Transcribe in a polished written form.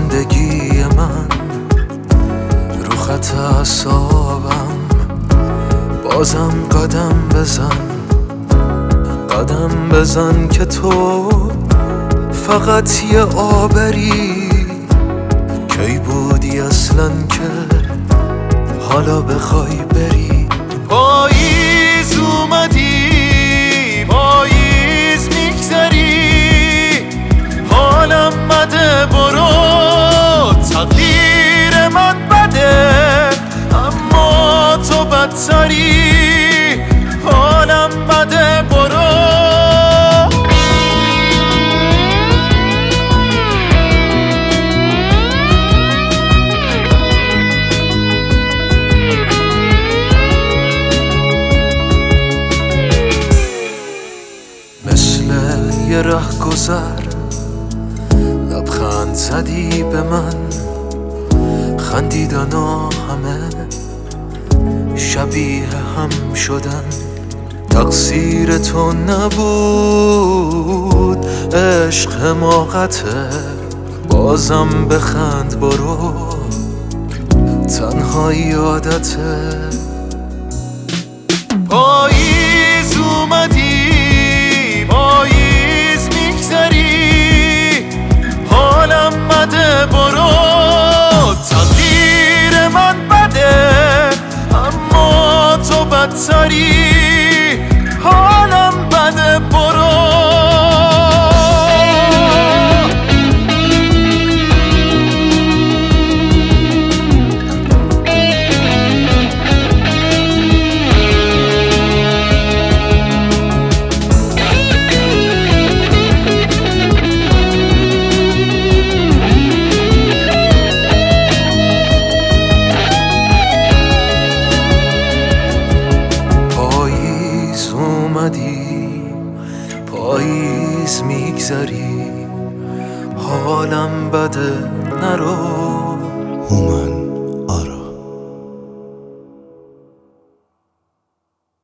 زندگی من رو خط اعصابم، بازم قدم بزن که تو فقط یه آبری. کی بودی اصلا که حالا بخوای بری؟ پاییز اومدی، پاییز میگذری، حالم بده برو، تقدیر من بده اما تو بدتری، حالم بده برو. مثل یه رهگذر لبخند زدی به من، خندیدنا همه شبیه هم شدن. تقصیر تو نبود، عشق حماقته، بازم بخند برو، تنهایی عادته. پاییز اومدی، پاییز میگذری، حالم بده برو، تقدیر من بده اما تو بدتری، حالم بده برو. پاییز میگذری، حالم بده نرو. هومن